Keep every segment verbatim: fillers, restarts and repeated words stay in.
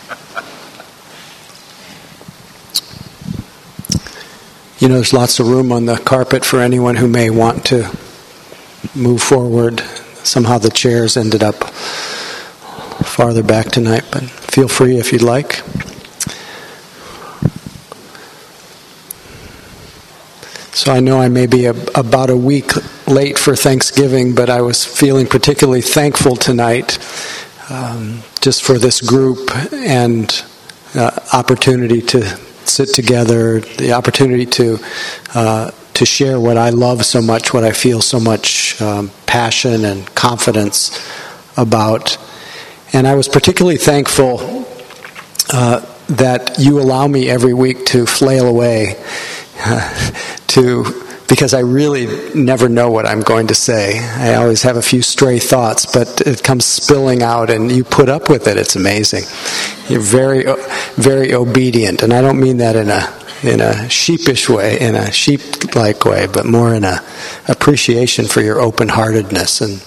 You know, there's lots of room on the carpet for anyone who may want to move forward. Somehow the chairs ended up farther back tonight, but feel free if you'd like. So I know I may be a, about a week late for Thanksgiving, but I was feeling particularly thankful tonight um, just for this group and uh, opportunity to sit together, the opportunity to uh, to share what I love so much, what I feel so much um, passion and confidence about. And I was particularly thankful uh, that you allow me every week to flail away uh, to because I really never know what I'm going to say. I always have a few stray thoughts, but it comes spilling out, and you put up with it. It's amazing. You're very, very obedient, and I don't mean that in a in a sheepish way, in a sheep-like way, but more in a appreciation for your open-heartedness. And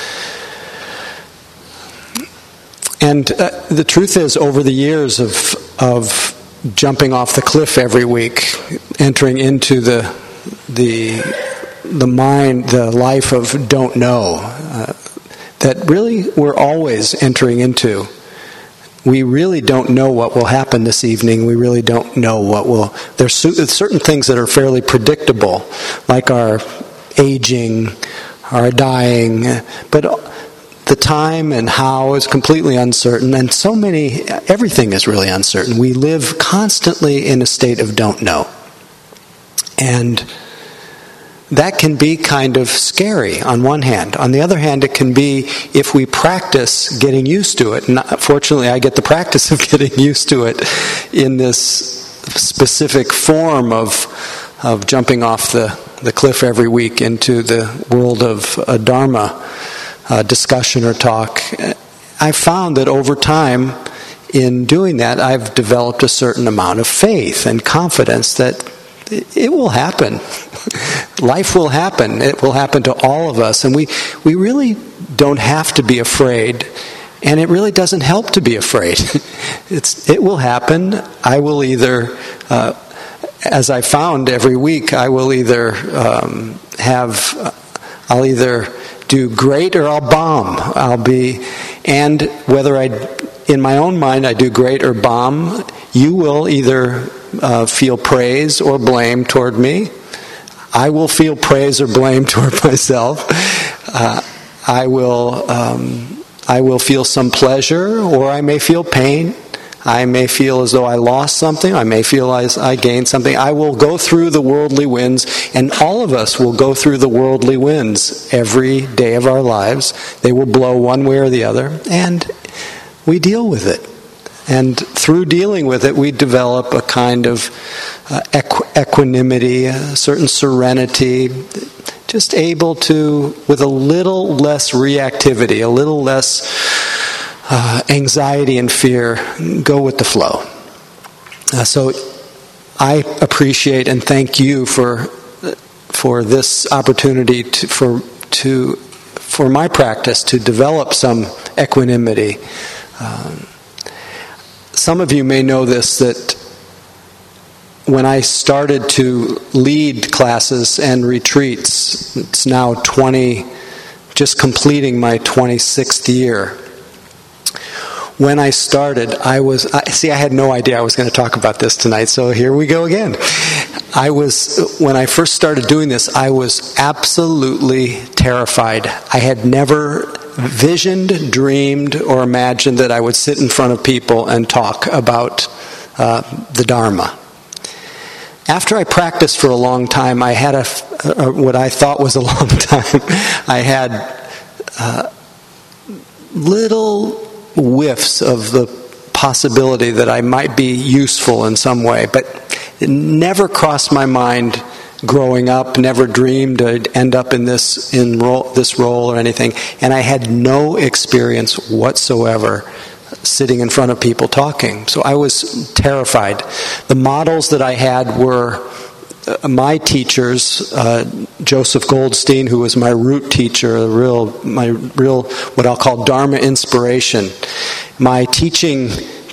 and uh, the truth is, over the years of of jumping off the cliff every week, entering into the the the mind, the life of don't know, uh, that really we're always entering into. We really don't know what will happen this evening. We really don't know what will... There's certain things that are fairly predictable, like our aging, our dying, but the time and how is completely uncertain, and so many... Everything is really uncertain. We live constantly in a state of don't know. And that can be kind of scary on one hand. On the other hand, it can be, if we practice getting used to it. And fortunately, I get the practice of getting used to it in this specific form of of jumping off the, the cliff every week into the world of a Dharma uh, discussion or talk. I found that over time, in doing that, I've developed a certain amount of faith and confidence that it will happen. Life will happen. It will happen to all of us. And we, we really don't have to be afraid. And it really doesn't help to be afraid. It's, it will happen. I will either, uh, as I found every week, I will either um, have, uh, I'll either do great or I'll bomb. I'll be, and whether I, in my own mind, I do great or bomb, you will either Uh, feel praise or blame toward me. I will feel praise or blame toward myself. Uh, I will um, I will feel some pleasure, or I may feel pain. I may feel as though I lost something. I may feel as I gained something. I will go through the worldly winds, and all of us will go through the worldly winds every day of our lives. They will blow one way or the other, and we deal with it. And through dealing with it, we develop a kind of uh, equ- equanimity, a certain serenity, just able to, with a little less reactivity, a little less uh, anxiety and fear, go with the flow. Uh, so I appreciate and thank you for for this opportunity to, for to for my practice to develop some equanimity. Um, Some of you may know this, that when I started to lead classes and retreats, it's now twenty, just completing my twenty-sixth year. When I started, I was, I, see, I had no idea I was going to talk about this tonight, so here we go again. I was, when I first started doing this, I was absolutely terrified. I had never visioned, dreamed, or imagined that I would sit in front of people and talk about uh, the Dharma. After I practiced for a long time, I had a, a what I thought was a long time. I had uh, little whiffs of the possibility that I might be useful in some way, but it never crossed my mind growing up, never dreamed I'd end up in this in role, this role or anything, and I had no experience whatsoever sitting in front of people talking. So I was terrified. The models that I had were uh, my teachers, uh, Joseph Goldstein, who was my root teacher, the real, my real, what I'll call Dharma inspiration. My teaching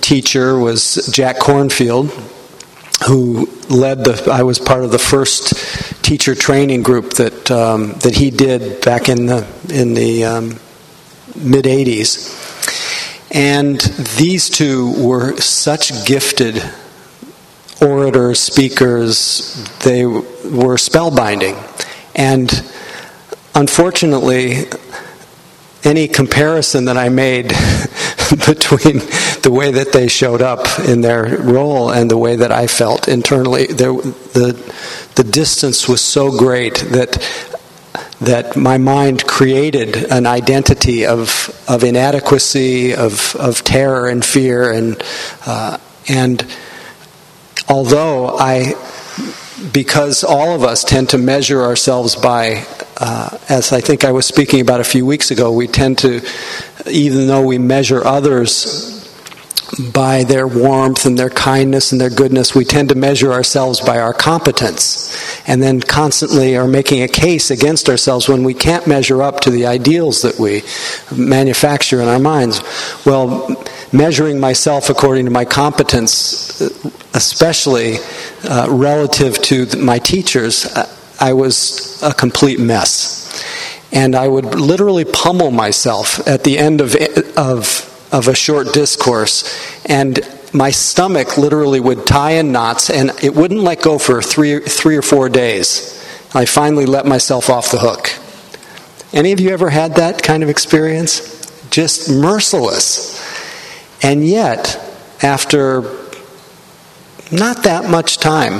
teacher was Jack Kornfield, who led the, I was part of the first teacher training group that um, that he did back in the in the um, mid eighties. And these two were such gifted orators, speakers. They were spellbinding. And unfortunately, any comparison that I made between the way that they showed up in their role and the way that I felt internally, there, the the distance was so great that that my mind created an identity of of inadequacy, of of terror and fear, and uh, and although I, because all of us tend to measure ourselves by, uh, as I think I was speaking about a few weeks ago, we tend to, even though we measure others by their warmth and their kindness and their goodness, we tend to measure ourselves by our competence, and then constantly are making a case against ourselves when we can't measure up to the ideals that we manufacture in our minds. Well, measuring myself according to my competence, especially uh, relative to my teachers, I was a complete mess. And I would literally pummel myself at the end of of of a short discourse, and my stomach literally would tie in knots, and it wouldn't let go for three, three or four days. I finally let myself off the hook. Any of you ever had that kind of experience? Just merciless. And yet, after not that much time,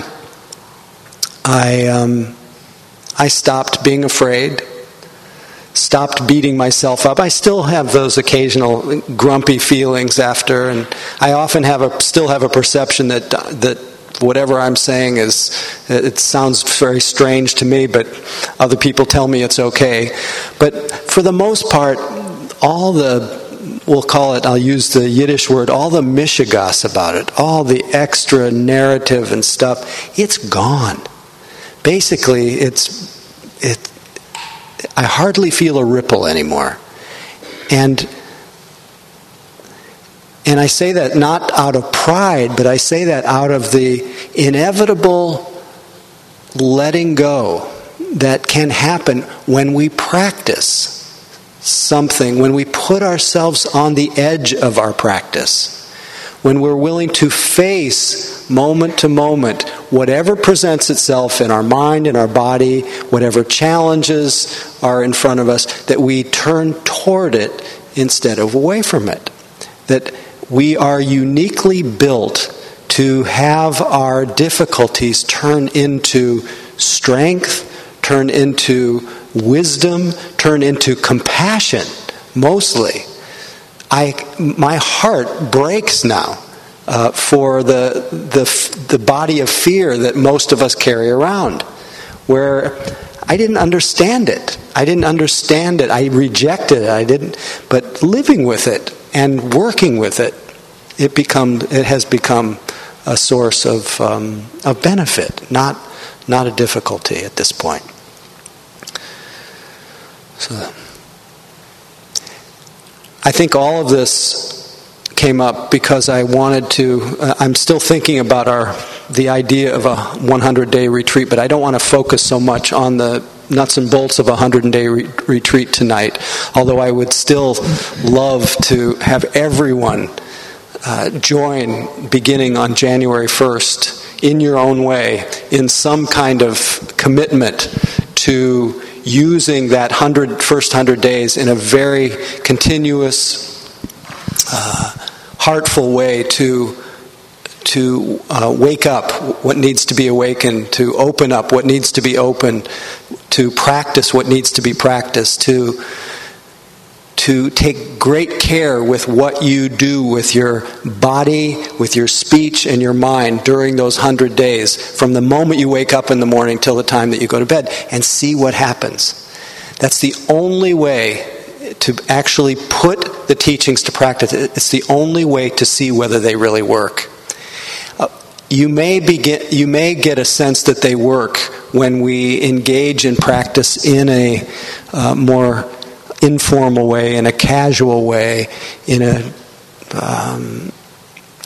I um, I stopped being afraid. Stopped beating myself up. I still have those occasional grumpy feelings after, and I often have a still have a perception that that whatever I'm saying is, it sounds very strange to me, but other people tell me it's okay. But for the most part, all the, we'll call it, I'll use the Yiddish word, all the mishigas about it, all the extra narrative and stuff, it's gone. Basically, it's it. I hardly feel a ripple anymore. And and I say that not out of pride, but I say that out of the inevitable letting go that can happen when we practice something, when we put ourselves on the edge of our practice, when we're willing to face moment to moment whatever presents itself in our mind, in our body, whatever challenges are in front of us, that we turn toward it instead of away from it. That we are uniquely built to have our difficulties turn into strength, turn into wisdom, turn into compassion, mostly. I, my heart breaks now uh, for the, the the body of fear that most of us carry around, where I didn't understand it. I didn't understand it. I rejected it. I didn't. But living with it and working with it, it become it has become a source of um, of benefit, not not a difficulty at this point. So, I think all of this came up because I wanted to, uh, I'm still thinking about our the idea of a hundred-day retreat, but I don't want to focus so much on the nuts and bolts of a hundred-day re- retreat tonight, although I would still love to have everyone uh, join beginning on January first in your own way, in some kind of commitment to using that hundred, first hundred days in a very continuous, uh, heartful way to to uh, wake up what needs to be awakened, to open up what needs to be opened, to practice what needs to be practiced, to to take great care with what you do with your body, with your speech, and your mind during those hundred days, from the moment you wake up in the morning till the time that you go to bed, and see what happens. That's the only way to actually put the teachings to practice. It's the only way to see whether they really work. Uh, you may begin, you may get a sense that they work when we engage in practice in a uh, more informal way, in a casual way, in a um,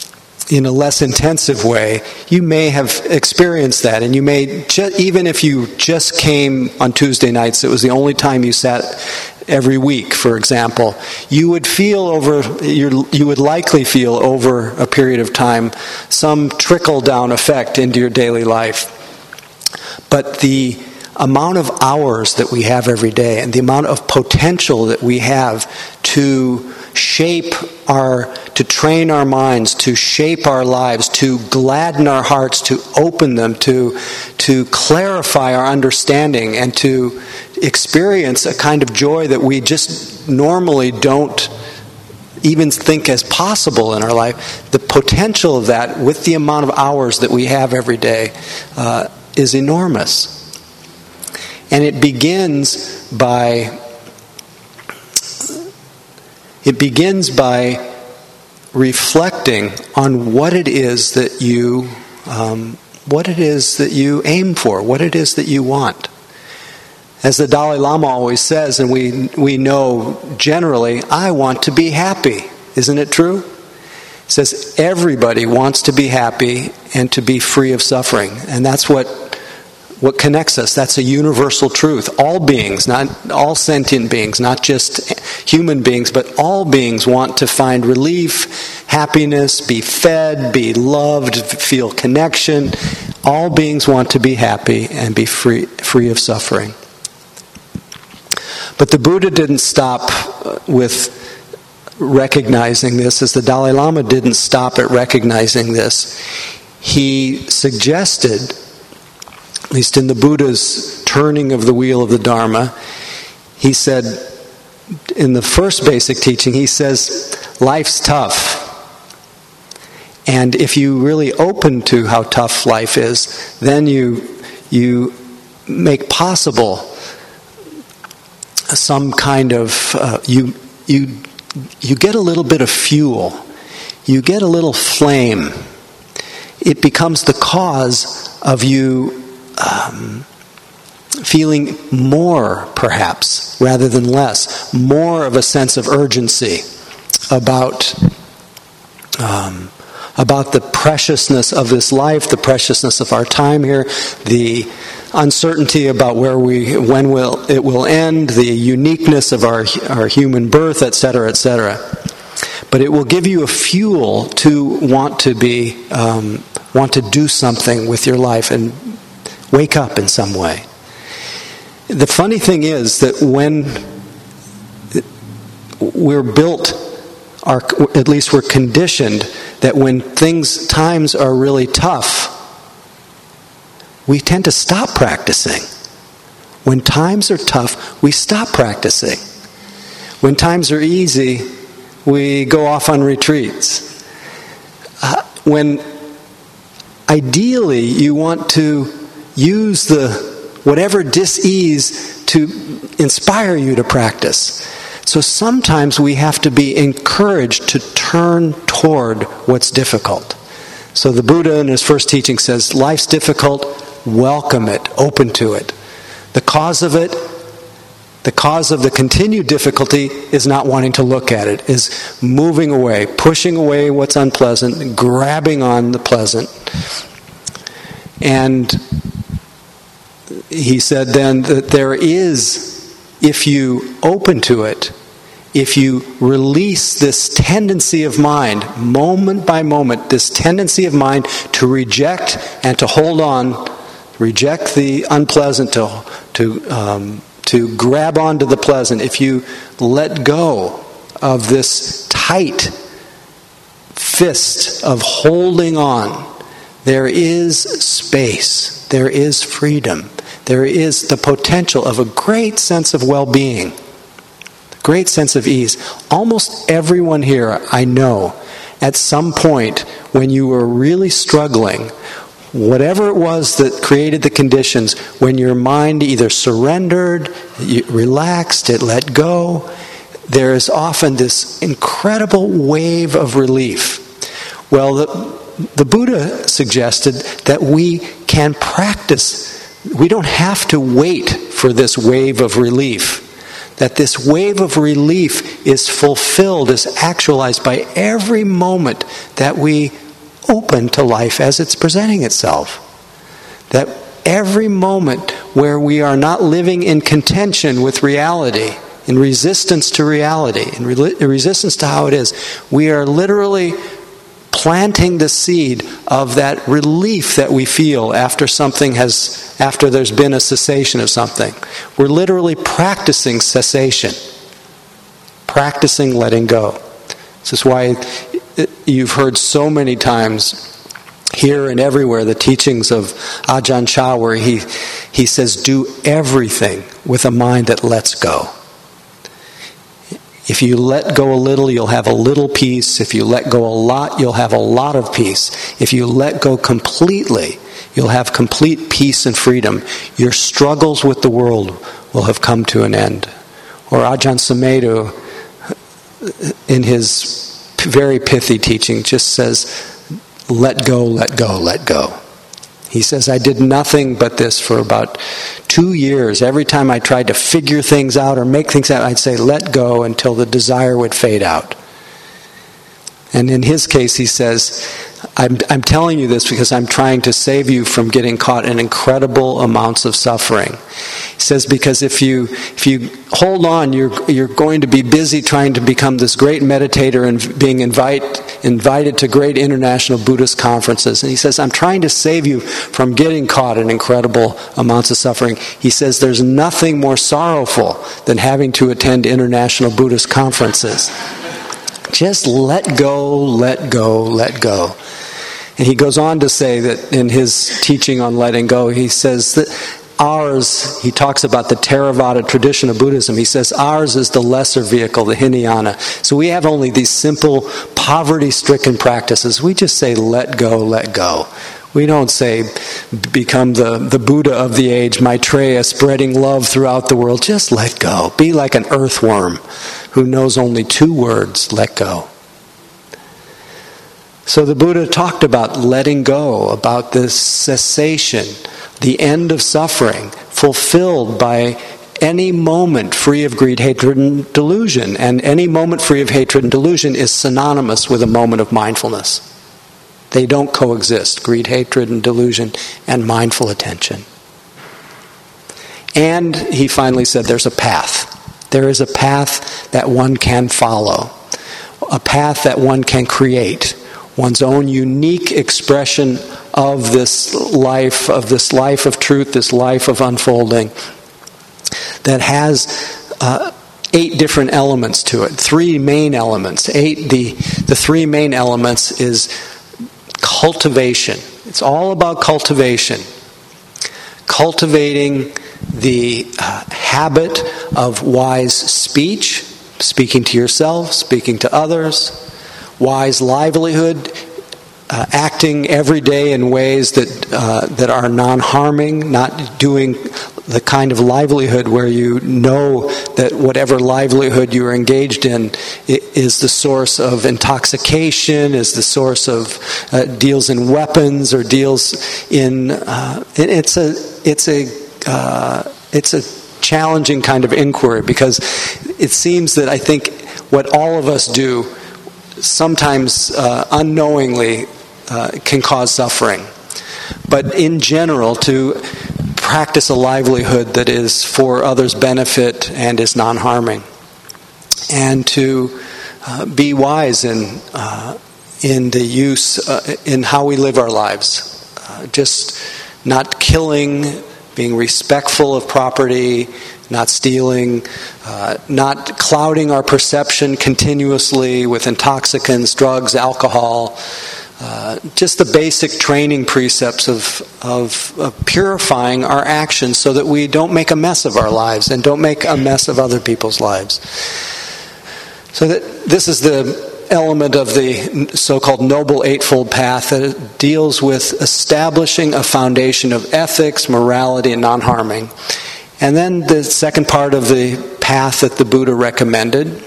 in a less intensive way, you may have experienced that. And you may, ju- even if you just came on Tuesday nights, it was the only time you sat every week, for example, you would feel over, you you would likely feel over a period of time some trickle-down effect into your daily life. But the amount of hours that we have every day and the amount of potential that we have to shape our, to train our minds, to shape our lives, to gladden our hearts, to open them, to, to clarify our understanding, and to experience a kind of joy that we just normally don't even think as possible in our life. The potential of that, with the amount of hours that we have every day, uh, is enormous. And it begins by It begins by reflecting on what it is that you, um, what it is that you aim for, what it is that you want. As the Dalai Lama always says, and we we know generally, I want to be happy. Isn't it true? He says everybody wants to be happy and to be free of suffering, and that's what. What connects us. That's a universal truth. All beings, not all sentient beings, not just human beings, but all beings want to find relief, happiness, be fed, be loved, feel connection. All beings want to be happy and be free, free of suffering. But the Buddha didn't stop with recognizing this, as the Dalai Lama didn't stop at recognizing this. He suggested, at least in the Buddha's turning of the wheel of the Dharma, he said, in the first basic teaching, he says, life's tough. And if you really open to how tough life is, then you you make possible some kind of, uh, you you you get a little bit of fuel. You get a little flame. It becomes the cause of you Um, feeling more, perhaps, rather than less, more of a sense of urgency about um, about the preciousness of this life, the preciousness of our time here, the uncertainty about where we, when will it will end, the uniqueness of our our human birth, et cetera, et cetera. But it will give you a fuel to want to be um, want to do something with your life and wake up in some way. The funny thing is that when we're built, our, at least we're conditioned, that when things, times are really tough, we tend to stop practicing. When times are tough, we stop practicing. When times are easy, we go off on retreats. Uh, when ideally you want to use the whatever dis-ease to inspire you to practice. So sometimes we have to be encouraged to turn toward what's difficult. So the Buddha in his first teaching says, life's difficult, welcome it, open to it. The cause of it, the cause of the continued difficulty is not wanting to look at it, is moving away, pushing away what's unpleasant, grabbing on the pleasant. And he said then that there is, if you open to it, if you release this tendency of mind, moment by moment, this tendency of mind to reject and to hold on, reject the unpleasant, to to um, to grab onto the pleasant, if you let go of this tight fist of holding on, there is space, there is freedom. There is the potential of a great sense of well-being, a great sense of ease. Almost everyone here, I know, at some point when you were really struggling, whatever it was that created the conditions, when your mind either surrendered, you relaxed, it let go, there is often this incredible wave of relief. Well, the, the Buddha suggested that we can practice. We don't have to wait for this wave of relief. That this wave of relief is fulfilled, is actualized by every moment that we open to life as it's presenting itself. That every moment where we are not living in contention with reality, in resistance to reality, in re- resistance to how it is, we are literally planting the seed of that relief that we feel after something has, after there's been a cessation of something. We're literally practicing cessation, practicing letting go. This is why you've heard so many times here and everywhere the teachings of Ajahn Chah, where he, he says, do everything with a mind that lets go. If you let go a little, you'll have a little peace. If you let go a lot, you'll have a lot of peace. If you let go completely, you'll have complete peace and freedom. Your struggles with the world will have come to an end. Or Ajahn Sumedho, in his very pithy teaching, just says, let go, let go, let go. He says, I did nothing but this for about two years. Every time I tried to figure things out or make things out, I'd say, let go, until the desire would fade out. And in his case, he says, I'm, I'm telling you this because I'm trying to save you from getting caught in incredible amounts of suffering. He says, because if you if you hold on, you're you're going to be busy trying to become this great meditator and being invite, invited to great international Buddhist conferences. And he says, I'm trying to save you from getting caught in incredible amounts of suffering. He says, there's nothing more sorrowful than having to attend international Buddhist conferences. Just let go, let go, let go. And he goes on to say that in his teaching on letting go, he says that ours, he talks about the Theravada tradition of Buddhism. He says ours is the lesser vehicle, the Hinayana. So we have only these simple, poverty-stricken practices. We just say, let go, let go. We don't say, become the, the Buddha of the age, Maitreya, spreading love throughout the world. Just let go. Be like an earthworm who knows only two words, let go. So the Buddha talked about letting go, about this cessation, the end of suffering, fulfilled by any moment free of greed, hatred, and delusion. And any moment free of hatred and delusion is synonymous with a moment of mindfulness. They don't coexist, greed, hatred, and delusion, and mindful attention. And he finally said there's a path. There is a path that one can follow, a path that one can create, one's own unique expression of this life, of this life of truth, this life of unfolding, that has uh, eight different elements to it, three main elements. Eight. The, the three main elements is cultivation. It's all about cultivation. Cultivating the uh, habit of wise speech, speaking to yourself, speaking to others, wise livelihood, uh, acting every day in ways that uh, that are non-harming, not doing the kind of livelihood where you know that whatever livelihood you're engaged in is the source of intoxication, is the source of uh, deals in weapons or deals in. Uh, it's a it's a uh, it's a challenging kind of inquiry, because it seems that I think what all of us do sometimes uh, unknowingly uh, can cause suffering. But in general, to practice a livelihood that is for others' benefit and is non-harming, and to uh, be wise in uh, in the use uh, in how we live our lives, uh, just not killing, being respectful of property, not stealing, uh, not clouding our perception continuously with intoxicants, drugs, alcohol. Uh, just the basic training precepts of, of of purifying our actions so that we don't make a mess of our lives and don't make a mess of other people's lives. So that this is the element of the so-called Noble Eightfold Path that deals with establishing a foundation of ethics, morality, and non-harming. And then the second part of the path that the Buddha recommended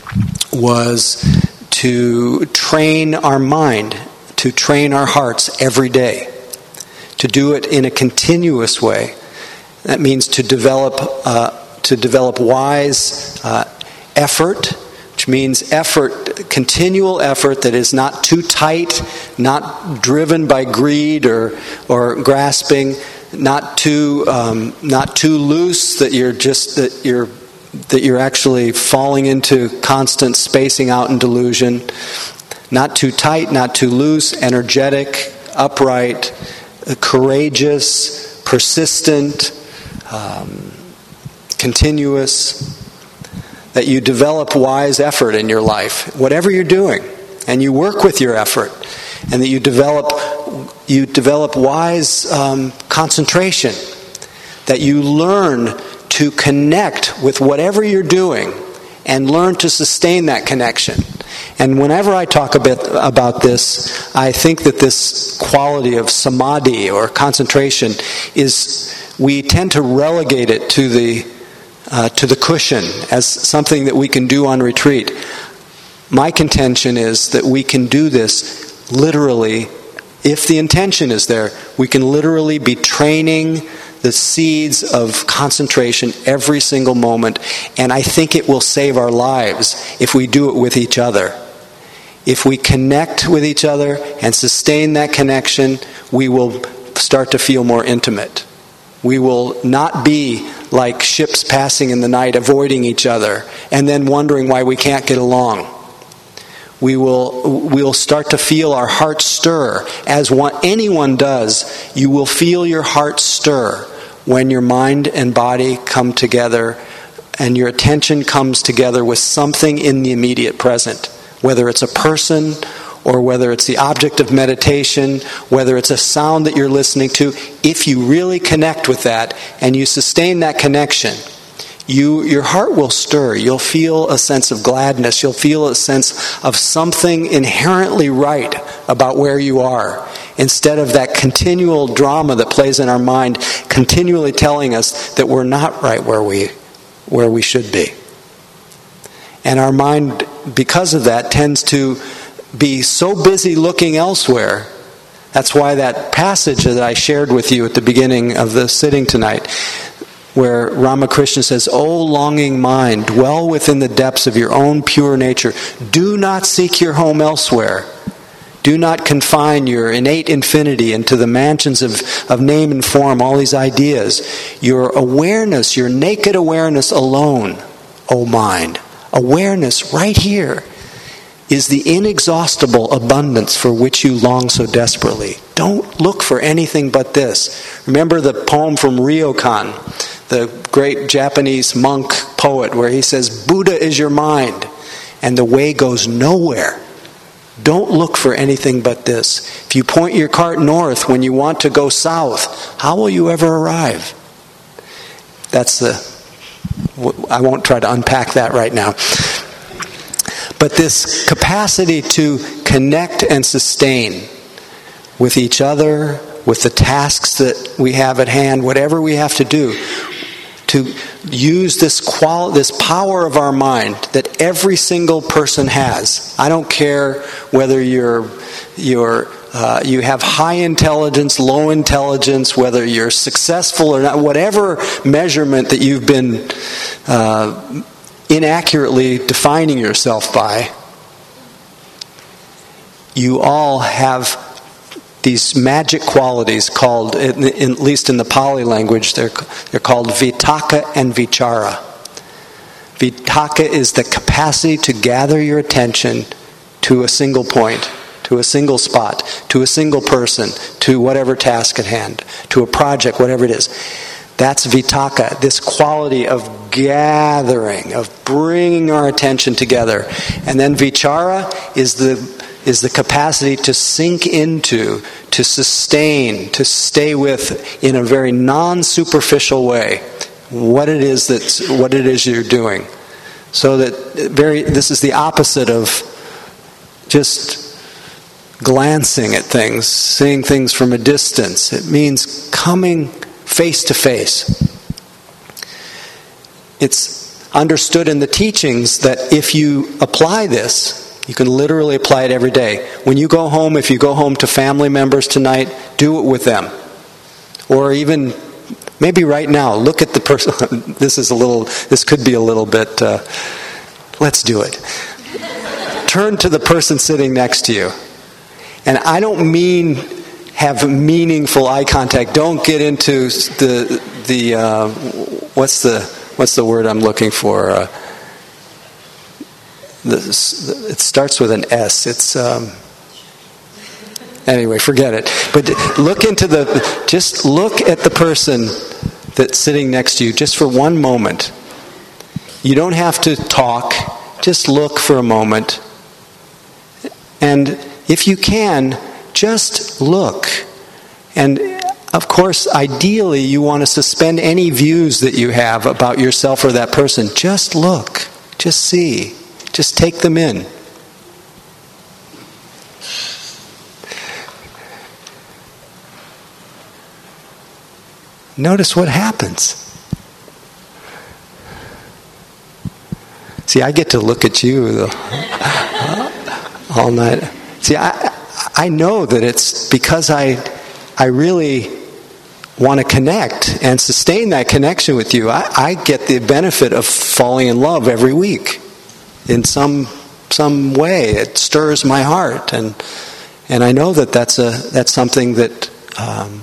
was to train our mind, to train our hearts every day, to do it in a continuous way. That means to develop uh, to develop wise uh, effort, which means effort, continual effort that is not too tight, not driven by greed or or grasping, not too um, not too loose that you're just that you're that you're actually falling into constant spacing out and delusion. Not too tight, not too loose, energetic, upright, courageous, persistent, um, continuous. That you develop wise effort in your life, whatever you're doing, and you work with your effort, and that you develop you develop wise um, concentration. That you learn to connect with whatever you're doing, and learn to sustain that connection. And whenever I talk a bit about this, I think that this quality of samadhi or concentration is, we tend to relegate it to the uh, to the cushion as something that we can do on retreat. My contention is that we can do this literally, if the intention is there, we can literally be training the seeds of concentration every single moment, and I think it will save our lives if we do it with each other. If we connect with each other and sustain that connection, we will start to feel more intimate. We will not be like ships passing in the night, avoiding each other, and then wondering why we can't get along. We will we'll start to feel our heart stir. As one, anyone does, you will feel your heart stir when your mind and body come together and your attention comes together with something in the immediate present. Whether it's a person, or whether it's the object of meditation, whether it's a sound that you're listening to, if you really connect with that and you sustain that connection, you your heart will stir. You'll feel a sense of gladness. You'll feel a sense of something inherently right about where you are, instead of that continual drama that plays in our mind, continually telling us that we're not right where we where we should be. And our mind, because of that, tends to be so busy looking elsewhere. That's why that passage that I shared with you at the beginning of the sitting tonight, where Ramakrishna says, "O longing mind, dwell within the depths of your own pure nature. Do not seek your home elsewhere. Do not confine your innate infinity into the mansions of, of name and form, all these ideas. Your awareness, your naked awareness alone, O mind, awareness right here, is the inexhaustible abundance for which you long so desperately. Don't look for anything but this." Remember the poem from Ryokan, the great Japanese monk poet, where he says, "Buddha is your mind, and the way goes nowhere. Don't look for anything but this. If you point your cart north when you want to go south, how will you ever arrive?" That's the... I won't try to unpack that right now. But this capacity to connect and sustain with each other, with the tasks that we have at hand, whatever we have to do, to use this qual- this power of our mind that every single person has. I don't care whether you're you're uh, you have high intelligence, low intelligence, whether you're successful or not, whatever measurement that you've been uh, inaccurately defining yourself by, you all have these magic qualities called, at least in the Pali language, they're, they're called vitakka and vichara. Vitakka is the capacity to gather your attention to a single point, to a single spot, to a single person, to whatever task at hand, to a project, whatever it is. That's vitakka, this quality of gathering, of bringing our attention together. And then vichara is the is the capacity to sink into, to sustain, to stay with in a very non-superficial way what it is that's what it is you're doing. So that very this is the opposite of just glancing at things, seeing things from a distance. It means coming face to face. It's understood in the teachings that if you apply this, you can literally apply it every day. When you go home, if you go home to family members tonight, do it with them. Or even, maybe right now, look at the person. This is a little, this could be a little bit, uh, let's do it. turn to the person sitting next to you. And I don't mean have meaningful eye contact. Don't get into the the uh, what's the what's the word I'm looking for? Uh, the, it starts with an S. It's um, anyway, forget it. But look into the just look at the person that's sitting next to you just for one moment. You don't have to talk. Just look for a moment. And if you can, just look. And of course, ideally, you want to suspend any views that you have about yourself or that person. Just look. Just see. Just take them in. Notice what happens. See, I get to look at you all night. See, I I know that it's because I I really want to connect and sustain that connection with you. I, I get the benefit of falling in love every week in some some way. It stirs my heart, and and I know that that's a that's something that um,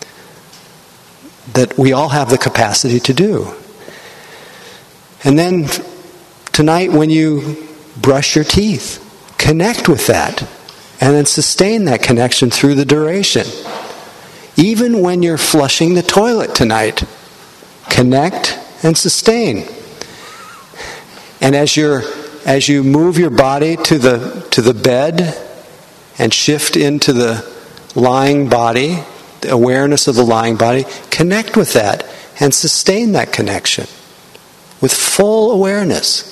that we all have the capacity to do. And then tonight, when you brush your teeth, connect with that, and then sustain that connection through the duration. Even when you're flushing the toilet tonight, connect and sustain. And as you're as you move your body to the to the bed and shift into the lying body, the awareness of the lying body, connect with that and sustain that connection with full awareness.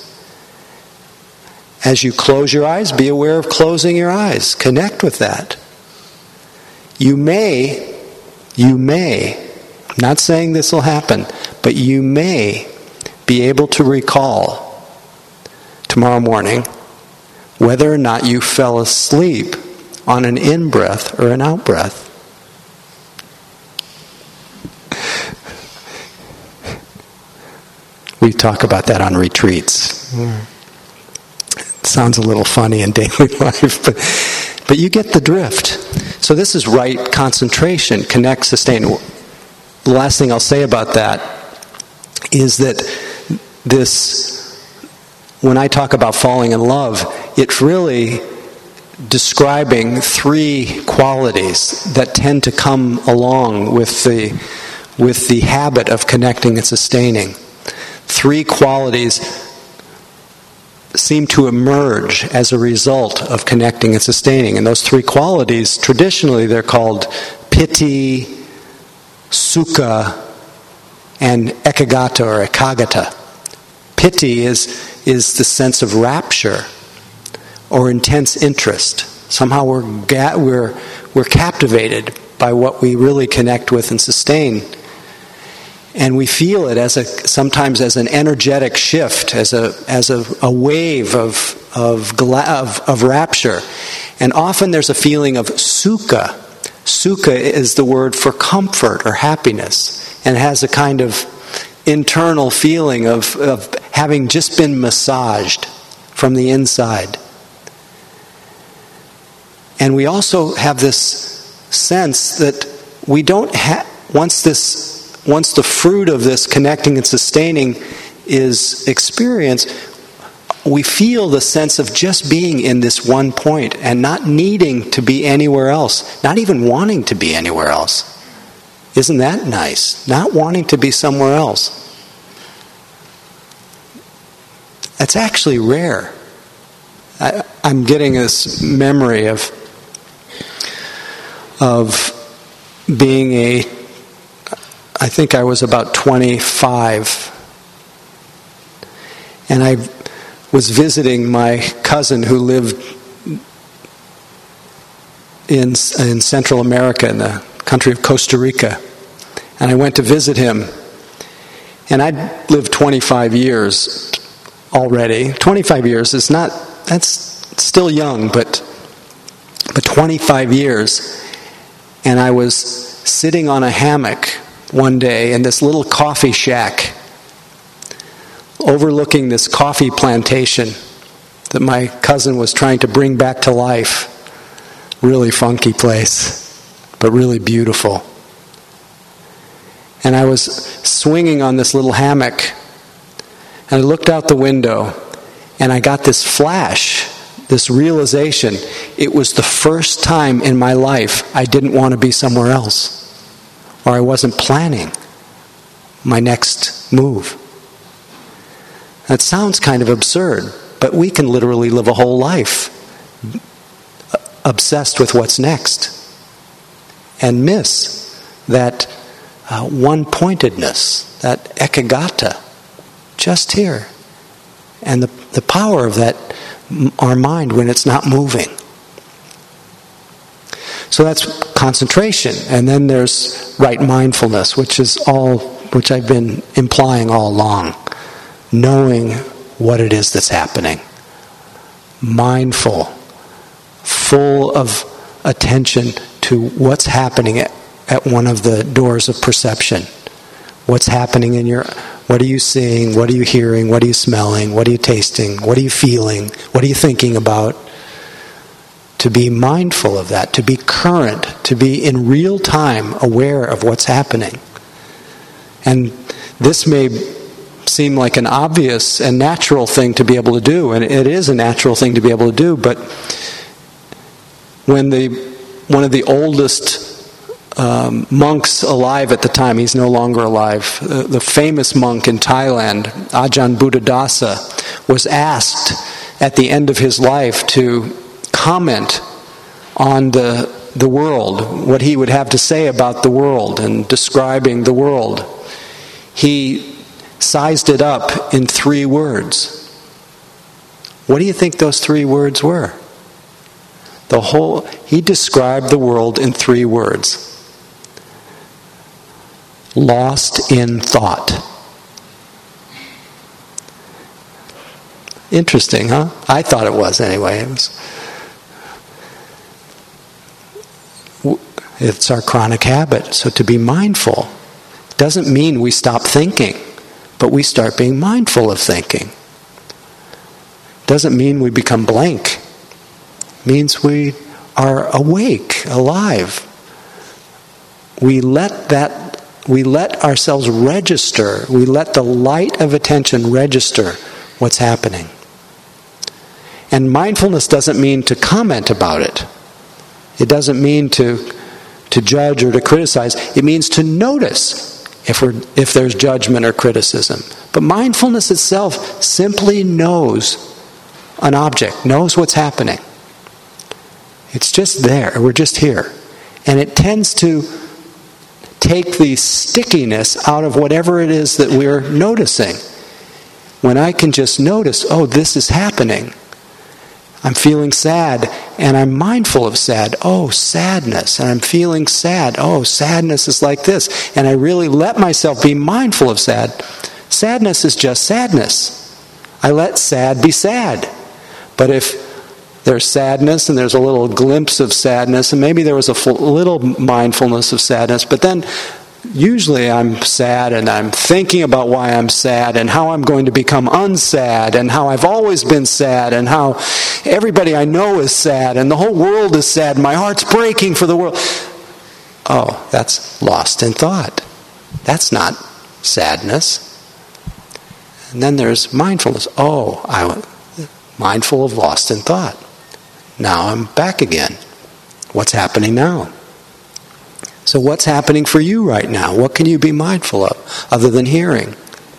As you close your eyes, be aware of closing your eyes. Connect with that. You may, you may, I'm not saying this will happen, but you may be able to recall tomorrow morning whether or not you fell asleep on an in-breath or an out-breath. We talk about that on retreats. Mm. Sounds a little funny in daily life, but but you get the drift. So this is right concentration, connect, sustain. The last thing I'll say about that is that this, when I talk about falling in love, it's really describing three qualities that tend to come along with the with the habit of connecting and sustaining. Three qualities seem to emerge as a result of connecting and sustaining. And those three qualities, traditionally they're called piti, sukha, and ekagata or ekagata. Piti is, is the sense of rapture or intense interest. Somehow we're, ga- we're, we're captivated by what we really connect with and sustain. And we feel it as a sometimes as an energetic shift, as a as a, a wave of of, gla- of of rapture, and often there's a feeling of sukha. Sukha is the word for comfort or happiness, and has a kind of internal feeling of of having just been massaged from the inside. And we also have this sense that we don't have once this. Once the fruit of this connecting and sustaining is experienced, we feel the sense of just being in this one point and not needing to be anywhere else, not even wanting to be anywhere else. Isn't that nice? Not wanting to be somewhere else. That's actually rare. I, I'm getting this memory of of being a I think I was about twenty-five, and I was visiting my cousin who lived in in Central America, in the country of Costa Rica, and I went to visit him. And I'd lived twenty-five years already. twenty-five years is not, that's still young, but but twenty-five years, and I was sitting on a hammock one day in this little coffee shack overlooking this coffee plantation that my cousin was trying to bring back to life. Really funky place, but really beautiful. And I was swinging on this little hammock, and I looked out the window, and I got this flash, this realization. It was the first time in my life I didn't want to be somewhere else, or I wasn't planning my next move. That sounds kind of absurd, but we can literally live a whole life obsessed with what's next and miss that uh, one-pointedness, that ekagata, just here. And the, the power of that, our mind when it's not moving. So that's concentration. And then there's right mindfulness, which is all, which I've been implying all along. Knowing what it is that's happening. Mindful. Full of attention to what's happening at, at one of the doors of perception. What's happening in your... What are you seeing? What are you hearing? What are you smelling? What are you tasting? What are you feeling? What are you thinking about? To be mindful of that, to be current, to be in real time aware of what's happening. And this may seem like an obvious and natural thing to be able to do, and it is a natural thing to be able to do, but when the one of the oldest Um, monks alive at the time, he's no longer alive, uh, the famous monk in Thailand, Ajahn Buddhadasa, was asked at the end of his life to comment on the the world, what he would have to say about the world and describing the world. He sized it up in three words. What do you think those three words were? The whole, he described the world in three words. Lost in thought. Interesting, huh? I thought it was anyway. It was, it's our chronic habit. So to be mindful doesn't mean we stop thinking, but we start being mindful of thinking. Doesn't mean we become blank. Means we are awake, alive. We let that We let ourselves register, we let the light of attention register what's happening. And mindfulness doesn't mean to comment about it. It doesn't mean to to judge or to criticize. It means to notice if we're if there's judgment or criticism. But mindfulness itself simply knows an object, knows what's happening. It's just there, we're just here. And it tends to take the stickiness out of whatever it is that we're noticing. When I can just notice, oh, this is happening. I'm feeling sad, and I'm mindful of sad. Oh, sadness. And I'm feeling sad. Oh, sadness is like this. And I really let myself be mindful of sad. Sadness is just sadness. I let sad be sad. But if there's sadness, and there's a little glimpse of sadness, and maybe there was a f- little mindfulness of sadness, but then usually I'm sad, and I'm thinking about why I'm sad, and how I'm going to become unsad, and how I've always been sad, and how everybody I know is sad, and the whole world is sad, and my heart's breaking for the world. Oh, that's lost in thought. That's not sadness. And then there's mindfulness. Oh, I'm mindful of lost in thought. Now I'm back again. What's happening now? So what's happening for you right now? What can you be mindful of other than hearing?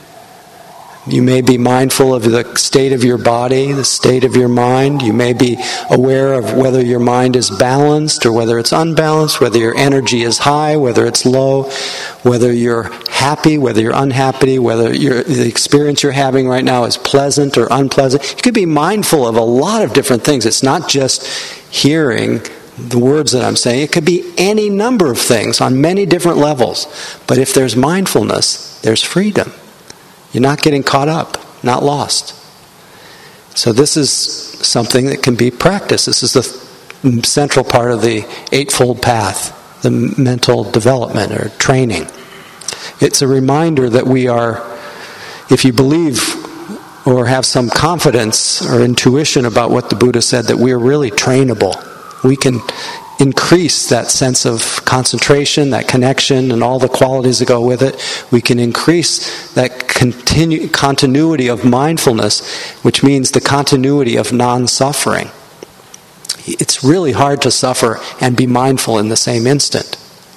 You may be mindful of the state of your body, the state of your mind. You may be aware of whether your mind is balanced or whether it's unbalanced, whether your energy is high, whether it's low, whether you're happy, whether you're unhappy, whether you're, the experience you're having right now is pleasant or unpleasant. You could be mindful of a lot of different things. It's not just hearing the words that I'm saying. It could be any number of things on many different levels. But if there's mindfulness, there's freedom. You're not getting caught up, not lost. So this is something that can be practiced. This is the central part of the Eightfold Path, the mental development or training. It's a reminder that we are, if you believe or have some confidence or intuition about what the Buddha said, that we are really trainable. We can increase that sense of concentration, that connection, and all the qualities that go with it. We can increase that continu- continuity of mindfulness, which means the continuity of non-suffering. It's really hard to suffer and be mindful in the same instant.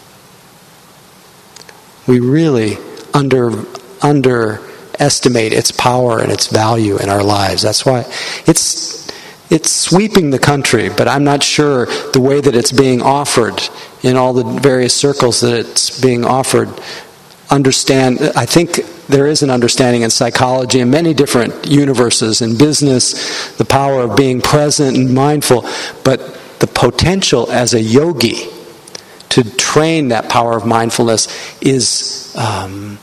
We really under underestimate its power and its value in our lives. That's why it's it's sweeping the country, but I'm not sure the way that it's being offered in all the various circles that it's being offered. Understand, I think there is an understanding in psychology in many different universes, in business, the power of being present and mindful, but the potential as a yogi to train that power of mindfulness is, um,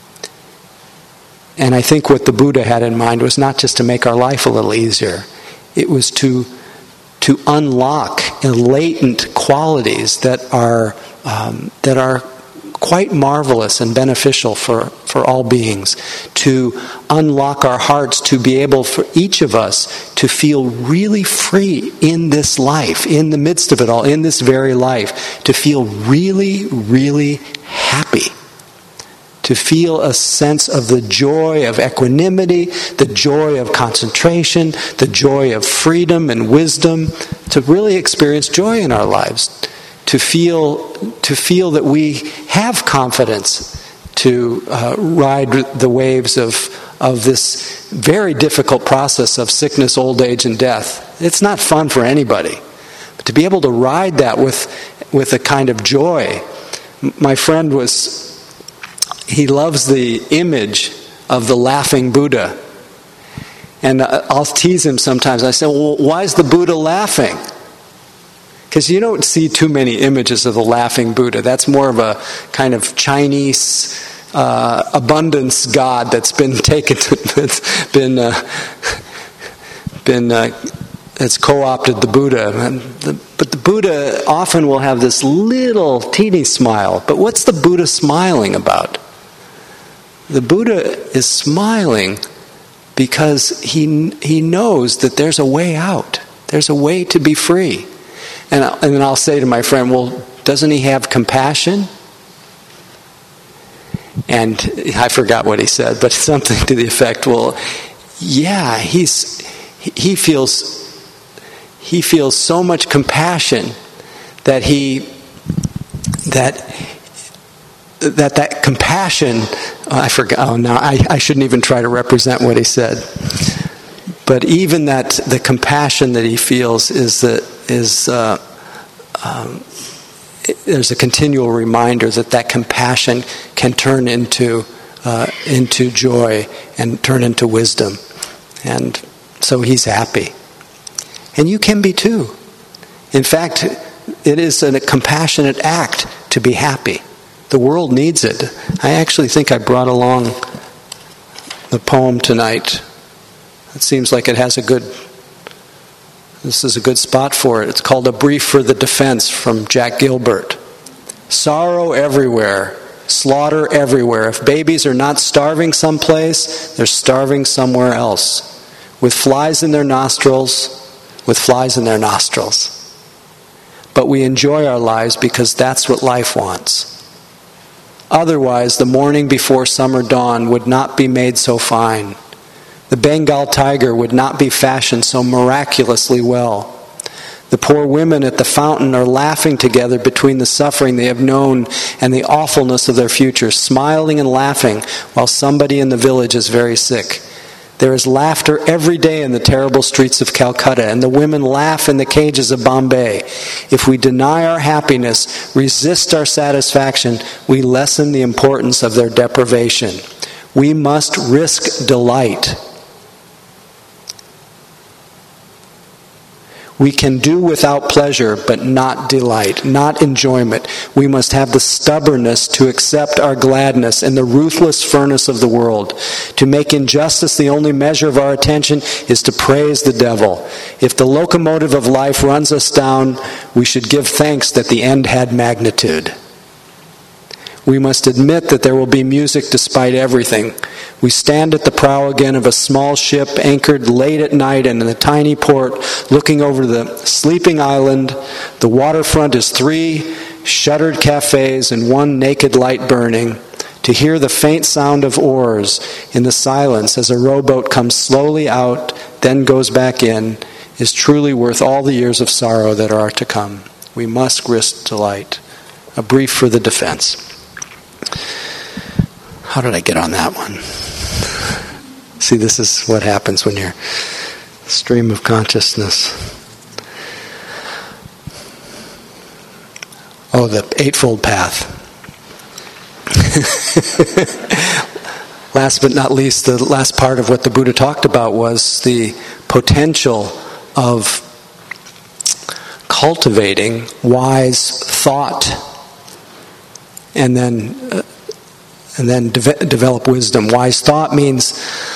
and I think what the Buddha had in mind was not just to make our life a little easier, it was to to unlock latent qualities that are um, that are quite marvelous and beneficial for, for all beings, to unlock our hearts, to be able for each of us to feel really free in this life, in the midst of it all, in this very life, to feel really, really happy. To feel a sense of the joy of equanimity, the joy of concentration, the joy of freedom and wisdom, to really experience joy in our lives. To feel, to feel that we have confidence to uh, ride the waves of, of this very difficult process of sickness, old age, and death. It's not fun for anybody. But to be able to ride that with, with a kind of joy. My friend was, he loves the image of the laughing Buddha. And I'll tease him sometimes. I say, well, why is the Buddha laughing? Because you don't see too many images of the laughing Buddha. That's more of a kind of Chinese uh, abundance god that's been taken, that's been, uh, been, uh, that's co-opted the Buddha. And the, but the Buddha often will have this little teeny smile. But what's the Buddha smiling about? The Buddha is smiling because he he knows that there's a way out. There's a way to be free. And, and then I'll say to my friend, well, doesn't he have compassion? And I forgot what he said, but something to the effect, well, yeah, he's he feels he feels so much compassion that he that that that compassion, oh, I forgot, oh no, I, I shouldn't even try to represent what he said. But even that, the compassion that he feels is that is uh, um, it, there's a continual reminder that that compassion can turn into uh, into joy and turn into wisdom, and so he's happy, and you can be too. In fact, it is a compassionate act to be happy. The world needs it. I actually think I brought along the poem tonight. It seems like it has a good, this is a good spot for it. It's called A Brief for the Defense from Jack Gilbert. Sorrow everywhere, slaughter everywhere. If babies are not starving someplace, they're starving somewhere else. With flies in their nostrils, with flies in their nostrils. But we enjoy our lives because that's what life wants. Otherwise, the morning before summer dawn would not be made so fine. The Bengal tiger would not be fashioned so miraculously well. The poor women at the fountain are laughing together between the suffering they have known and the awfulness of their future, smiling and laughing while somebody in the village is very sick. There is laughter every day in the terrible streets of Calcutta, and the women laugh in the cages of Bombay. If we deny our happiness, resist our satisfaction, we lessen the importance of their deprivation. We must risk delight. We can do without pleasure, but not delight, not enjoyment. We must have the stubbornness to accept our gladness in the ruthless furnace of the world. To make injustice the only measure of our attention is to praise the devil. If the locomotive of life runs us down, we should give thanks that the end had magnitude. we must admit that there will be music despite everything. We stand at the prow again of a small ship anchored late at night in a tiny port looking over the sleeping island. The waterfront is three shuttered cafes and one naked light burning. To hear the faint sound of oars in the silence as a rowboat comes slowly out, then goes back in, is truly worth all the years of sorrow that are to come. We must risk delight. A brief for the defense. How did I get on that one? See, this is what happens when you're stream of consciousness. Oh, the Eightfold Path. Last but not least, the last part of what the Buddha talked about was the potential of cultivating wise thought and then uh, and then de- develop wisdom. Wise thought means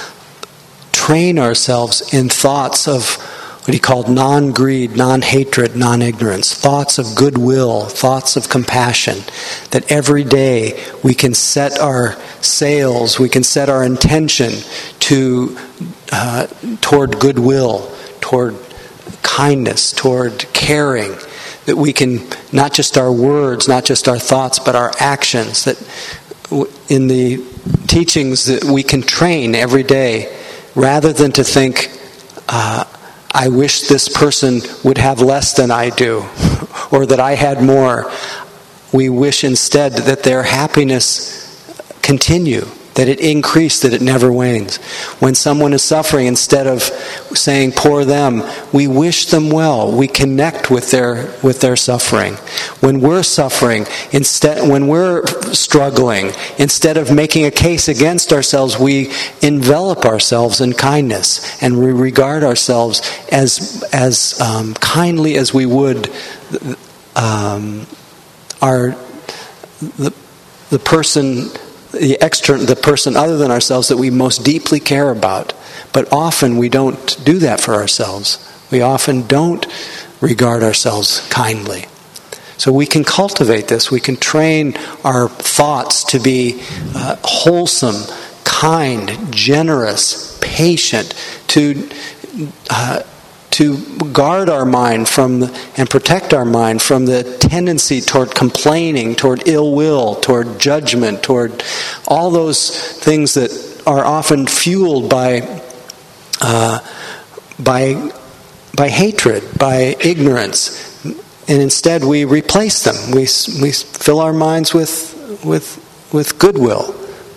train ourselves in thoughts of what he called non-greed, non-hatred, non-ignorance, thoughts of goodwill, thoughts of compassion, that every day we can set our sails, we can set our intention to uh, toward goodwill, toward kindness, toward caring, that we can, not just our words, not just our thoughts, but our actions, that in the teachings that we can train every day, rather than to think, uh, I wish this person would have less than I do, or that I had more. We wish instead that their happiness continue, that it increase, that it never wanes. When someone is suffering, instead of saying poor them, we wish them well. We connect with their with their suffering. When we're suffering, instead when we're struggling, instead of making a case against ourselves, we envelop ourselves in kindness and we regard ourselves as as um, kindly as we would um, our the the person. The extra, the person other than ourselves that we most deeply care about. But often we don't do that for ourselves. We often don't regard ourselves kindly. So we can cultivate this. We can train our thoughts to be uh, wholesome, kind, generous, patient, to uh, to guard our mind from the, and protect our mind from the tendency toward complaining, toward ill will, toward judgment, toward all those things that are often fueled by uh, by by hatred, by ignorance, and instead we replace them. We we fill our minds with with with goodwill.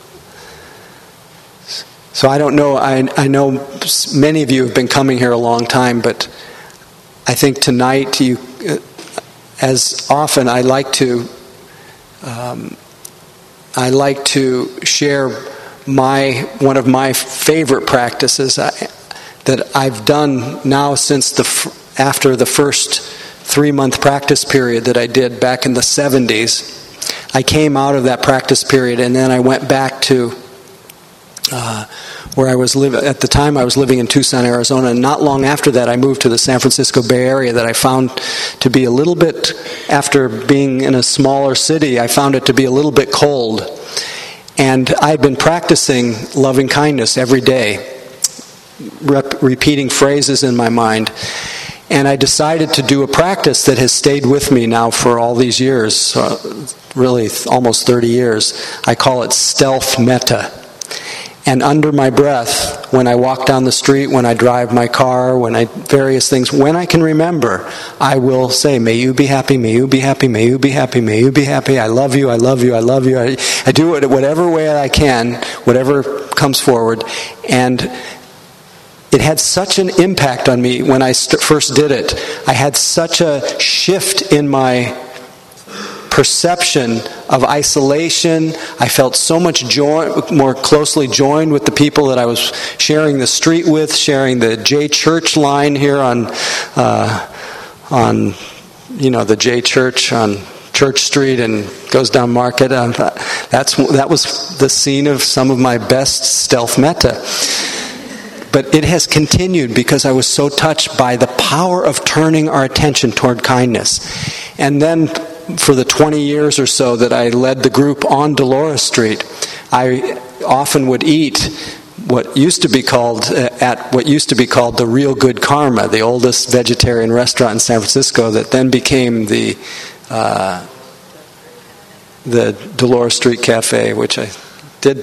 So I don't know, I, I know many of you have been coming here a long time, but I think tonight, you, as often, I like to, um, I like to share my one of my favorite practices I, that I've done now since the after the first three-month practice period that I did back in the seventies. I came out of that practice period, and then I went back to Uh, where I was living at the time. I was living in Tucson, Arizona, and not long after that, I moved to the San Francisco Bay Area. That I found to be a little bit, after being in a smaller city, I found it to be a little bit cold. And I'd been practicing loving kindness every day, rep- repeating phrases in my mind. And I decided to do a practice that has stayed with me now for all these years, uh, really almost thirty years. I call it stealth metta. And under my breath, when I walk down the street, when I drive my car, when I, various things, when I can remember, I will say, may you be happy, may you be happy, may you be happy, may you be happy, I love you, I love you, I love you. I, I do it whatever way I can, whatever comes forward. And it had such an impact on me when I st- first did it. I had such a shift in my perception of isolation. I felt so much joy, more closely joined with the people that I was sharing the street with, sharing the J Church line here on, uh, on, you know, the J Church on Church Street and goes down Market. Um, that's that was the scene of some of my best stealth metta. But it has continued because I was so touched by the power of turning our attention toward kindness. And then for the twenty years or so that I led the group on Dolores Street, I often would eat what used to be called, uh, at what used to be called the Real Good Karma, the oldest vegetarian restaurant in San Francisco that then became the uh, the Dolores Street Cafe, which I did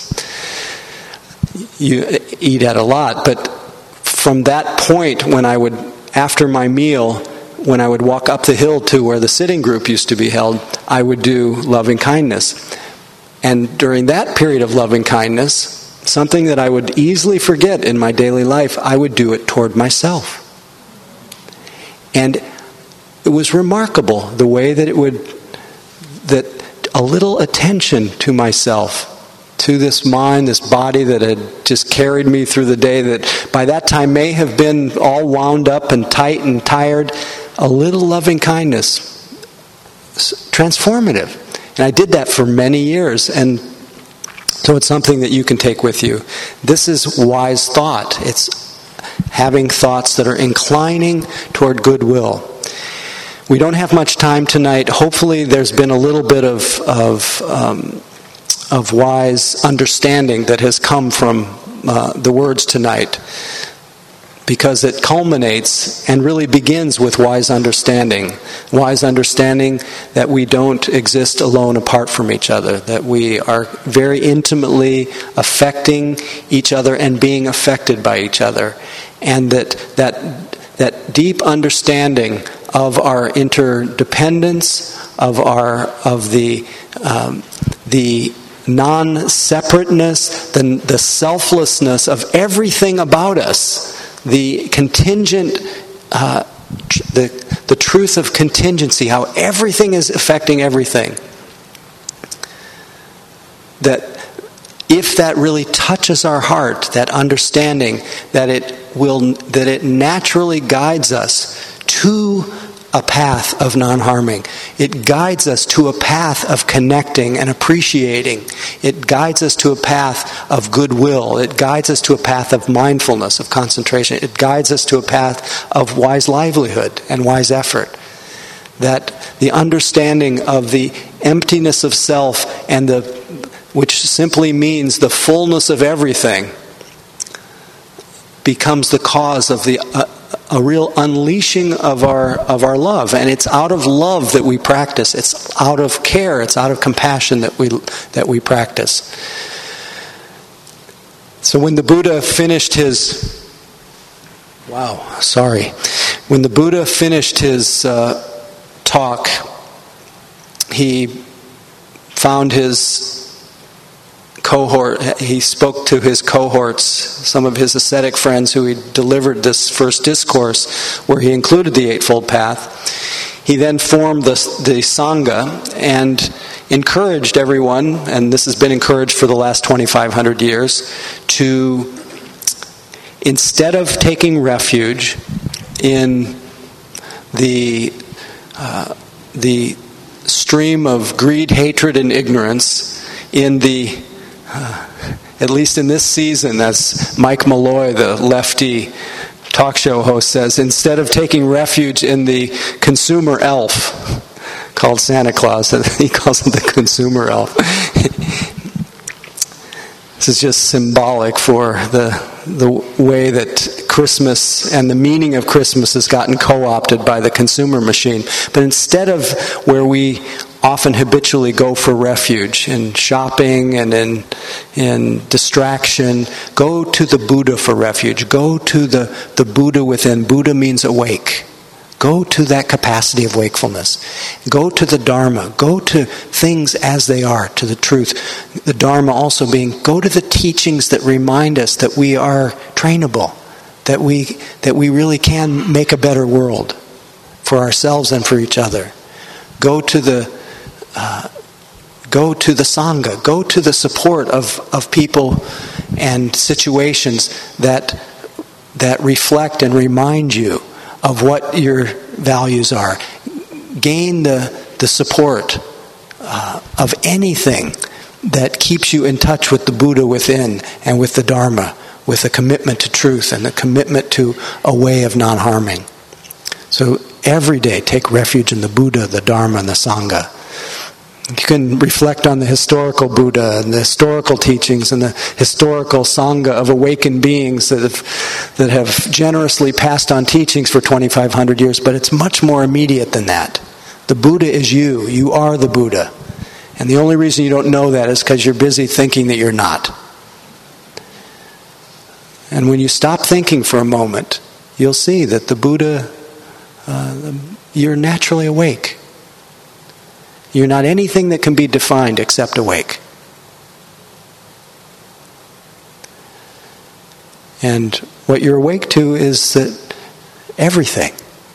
you eat at a lot. But from that point, when I would, after my meal, when I would walk up the hill to where the sitting group used to be held, I would do loving kindness. And during that period of loving kindness, something that I would easily forget in my daily life, I would do it toward myself. And it was remarkable the way that it would, that a little attention to myself, to this mind, this body that had just carried me through the day, that by that time may have been all wound up and tight and tired, a little loving kindness, transformative. And I did that for many years, and so it's something that you can take with you. This is wise thought. It's having thoughts that are inclining toward goodwill. We don't have much time tonight. Hopefully there's been a little bit of of, um, of wise understanding that has come from uh, the words tonight, because it culminates and really begins with wise understanding. Wise understanding that we don't exist alone apart from each other, that we are very intimately affecting each other and being affected by each other, and that that that deep understanding of our interdependence, of our of the um, the non-separateness, the, the selflessness of everything about us, the contingent, uh, tr- the the truth of contingency, how everything is affecting everything. That if that really touches our heart, that understanding, that it will, that it naturally guides us to a path of non-harming. It guides us to a path of connecting and appreciating. It guides us to a path of goodwill. It guides us to a path of mindfulness, of concentration. It guides us to a path of wise livelihood and wise effort. That the understanding of the emptiness of self, and the which simply means the fullness of everything, becomes the cause of the uh, a real unleashing of our of our love. And it's out of love that we practice. It's out of care, it's out of compassion that we that we practice. So when the Buddha finished his wow, sorry. When the Buddha finished his uh, talk, he found his cohort, he spoke to his cohorts, some of his ascetic friends who he delivered this first discourse where he included the Eightfold Path. He then formed the, the Sangha and encouraged everyone, and this has been encouraged for the last twenty-five hundred years, to, instead of taking refuge in the uh, the stream of greed, hatred, and ignorance, in the Uh, at least in this season, as Mike Malloy, the lefty talk show host, says, instead of taking refuge in the consumer elf called Santa Claus, he calls him the consumer elf. This is just symbolic for the the way that Christmas and the meaning of Christmas has gotten co-opted by the consumer machine. But instead of where we often habitually go for refuge in shopping and in in distraction, go to the Buddha for refuge. Go to the, the Buddha within. Buddha means awake. Go to that capacity of wakefulness. Go to the Dharma. Go to things as they are, to the truth. The Dharma also being, go to the teachings that remind us that we are trainable, that we that we really can make a better world for ourselves and for each other. Go to the uh, go to the Sangha. Go to the support of, of people and situations that that reflect and remind you of what your values are. Gain the, the support uh, of anything that keeps you in touch with the Buddha within and with the Dharma, with a commitment to truth and a commitment to a way of non-harming. So every day take refuge in the Buddha, the Dharma, and the Sangha. You can reflect on the historical Buddha and the historical teachings and the historical Sangha of awakened beings that have, that have generously passed on teachings for twenty-five hundred years, but it's much more immediate than that. The Buddha is you. You are the Buddha. And the only reason you don't know that is because you're busy thinking that you're not. And when you stop thinking for a moment, you'll see that the Buddha, uh, you're naturally awake. You're not anything that can be defined except awake. And what you're awake to is that everything.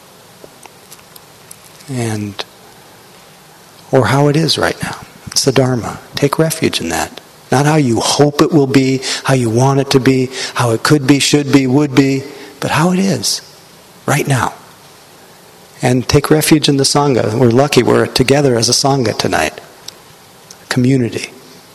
And, or how it is right now. It's the Dharma. Take refuge in that. Not how you hope it will be, how you want it to be, how it could be, should be, would be, but how it is right now. And take refuge in the Sangha. We're lucky we're together as a Sangha tonight. Community.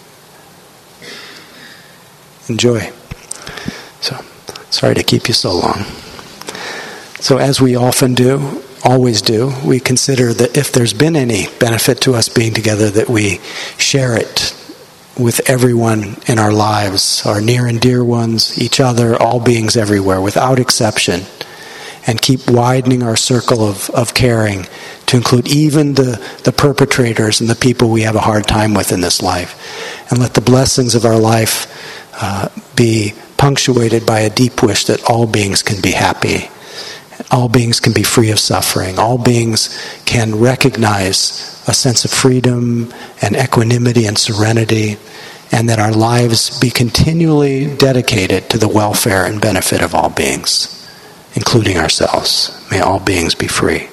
Enjoy. So, sorry to keep you so long. So as we often do, always do, we consider that if there's been any benefit to us being together, that we share it with everyone in our lives, our near and dear ones, each other, all beings everywhere, without exception. And keep widening our circle of, of caring to include even the, the perpetrators and the people we have a hard time with in this life. And let the blessings of our life uh, be punctuated by a deep wish that all beings can be happy. All beings can be free of suffering. All beings can recognize a sense of freedom and equanimity and serenity, and that our lives be continually dedicated to the welfare and benefit of all beings, including ourselves. May all beings be free.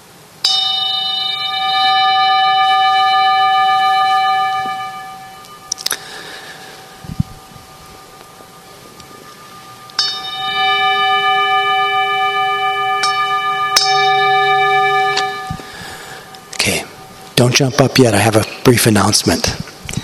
Okay, don't jump up yet. I have a brief announcement.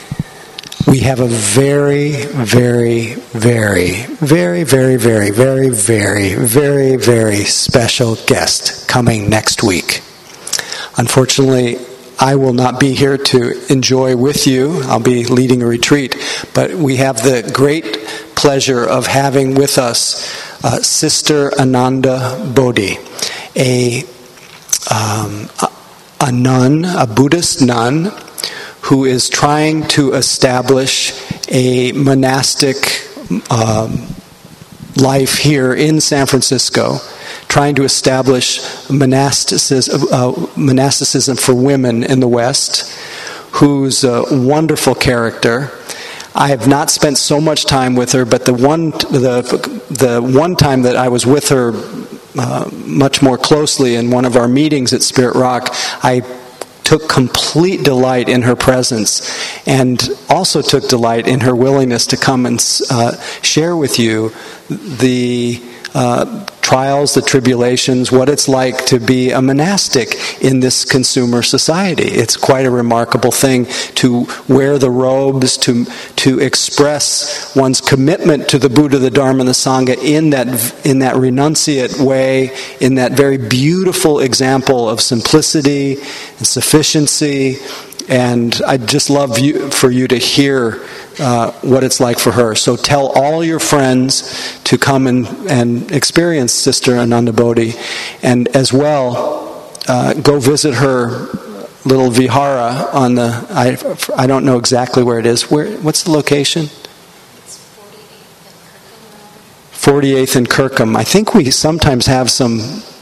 We have a very, very, very, very, very, very, very, very, very, very special guest coming next week. Unfortunately, I will not be here to enjoy with you. I'll be leading a retreat. But we have the great pleasure of having with us uh, Sister Ananda Bodhi, a, um, a, a nun, a Buddhist nun, who is trying to establish a monastic um, life here in San Francisco, trying to establish monasticism, uh, monasticism for women in the West, who's a wonderful character. I have not spent so much time with her, but the one the the one time that I was with her uh, much more closely in one of our meetings at Spirit Rock, I took complete delight in her presence, and also took delight in her willingness to come and uh, share with you the uh, trials, the tribulations, what it's like to be a monastic in this consumer society. It's quite a remarkable thing to wear the robes, to to express one's commitment to the Buddha, the Dharma, and the Sangha in that in that renunciate way, in that very beautiful example of simplicity and sufficiency. And I'd just love you, for you to hear uh, what it's like for her. So tell all your friends to come and, and experience Sister Ananda Bodhi. And as well, uh, go visit her little vihara on the, I, I don't know exactly where it is. Where? What's the location? It's forty-eighth forty-eighth and Kirkham. I think we sometimes have some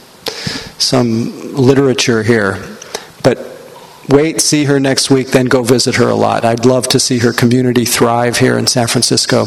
some literature here. But wait, see her next week, then go visit her a lot. I'd love to see her community thrive here in San Francisco.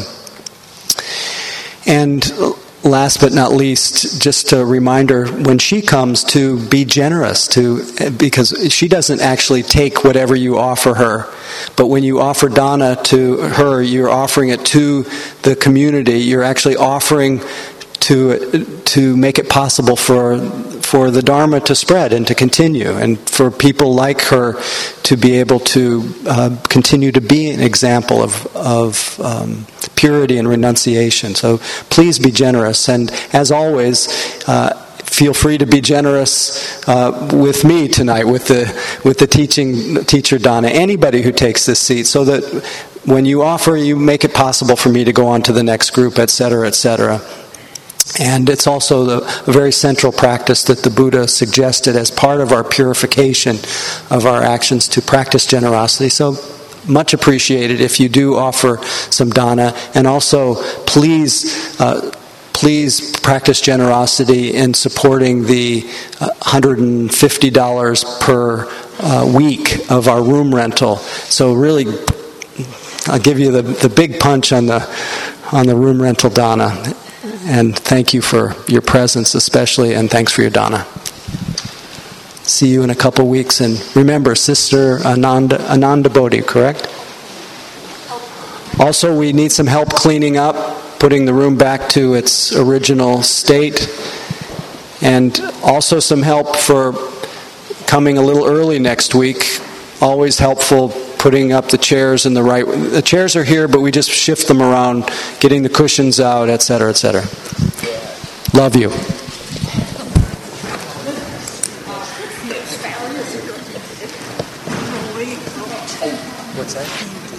And last but not least, just a reminder, when she comes, to be generous, to because she doesn't actually take whatever you offer her. But when you offer dana to her, you're offering it to the community. You're actually offering to to make it possible for for the Dharma to spread and to continue, and for people like her to be able to uh, continue to be an example of of um, purity and renunciation. So please be generous, and as always, uh, feel free to be generous uh, with me tonight, with the with the teaching teacher Donna, anybody who takes this seat, so that when you offer, you make it possible for me to go on to the next group, et cetera, et cetera. And it's also the, a very central practice that the Buddha suggested as part of our purification of our actions, to practice generosity. So much appreciated if you do offer some dana. And also, please, uh, please practice generosity in supporting the uh, one hundred fifty dollars per uh, week of our room rental. So really, I'll give you the, the big punch on the on the room rental dana. And thank you for your presence especially, and thanks for your dana. See you in a couple weeks. And remember, Sister Ananda, Ananda Bodhi, correct? Also, we need some help cleaning up, putting the room back to its original state. And also some help for coming a little early next week. Always helpful, putting up the chairs in the right... The chairs are here, but we just shift them around, getting the cushions out, et cetera, et cetera. Love you. What's that?